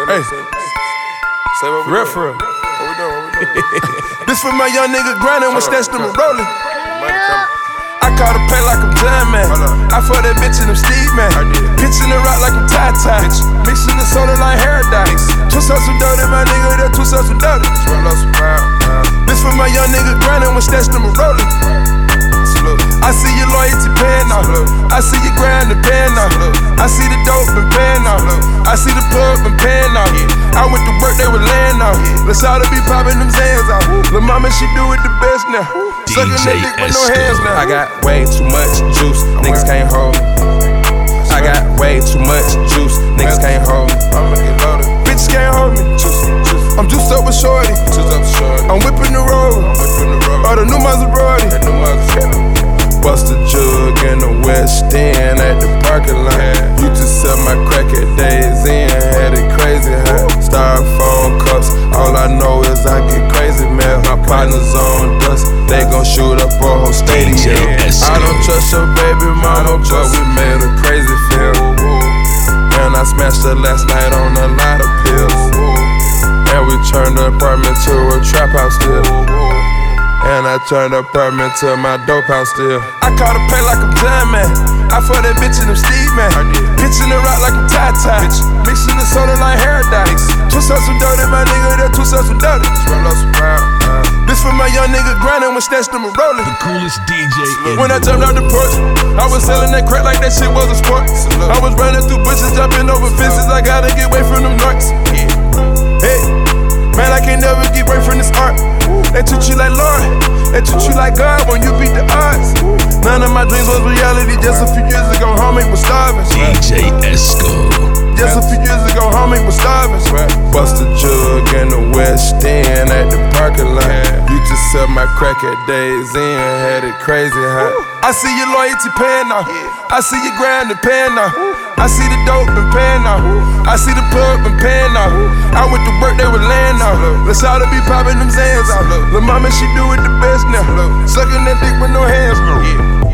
Hey, Say what we real doing. for real. What we doing? This for my young nigga grinding when stashed them rolling. Money coming. I caught a play like I'm John, man. I fought that bitch in them Steve, man. Pitching the rock like I'm Ty-Ty. Mixing the soda like Paradise. Twist up some dirty, my nigga, that twist up some dirty. This for my young nigga grinding when stashed them rolling. I see your loyalty paying off. I see your grind and paying off. I see the dope and paying off. I see the plug and paying off. I went to work, they were laying off. Let's all be popping them Zans off. Lil' mama, she do it the best now. Sucking that dick with no hands now. I got way too much juice, niggas can't hold me. I got way too much juice, niggas can't hold me. Bitches can't hold me. I'm juiced up with shorty. I'm whipping the road. All the new Maserati. Bust a jug in the West End at the parking lot. Used to sell my crack at Days Inn, had it crazy hot. Styrofoam cups, all I know is I get crazy, man. My partners on dust, they gon' shoot up a whole stadium. I don't trust your baby mama, but we made a crazy film. And I smashed her last night on a lot of pills. And we turned the apartment to a trap house still. And I turned the apartment to my dope house still. I caught a play like I'm John, man. I fought that bitch in them Steve, man. Pitching the rock like I'm Ty-Ty. Mixing the soda like Paradise. Twist up some dirty, my nigga, that twist up some dirty. This for my young nigga grinding when stashed them rolling. The coolest DJ in When I jumped out the porch, I was selling that crack like that shit was a sport. I was running through bushes, jumping over fences. I gotta get away from them narcs. Hey, man, I can't never get away from this art. They treat you like Lord, they treat you like God when you beat the odds. None of my dreams was reality. Just a few years ago, homie was starving. DJ Esco. Just a few years ago, homie was starving. Bust a jug in the West End at the parking lot. Used to sell my crack at Days Inn, had it crazy hot. I see your loyalty paying off. I see your grind and paying off. I see the dope and paying off. I see the plug and paying off. I went to work, they were laying off. Let's all be popping them Zans off. Lil' mama, she do it the best now. Sucking that dick with no hands now.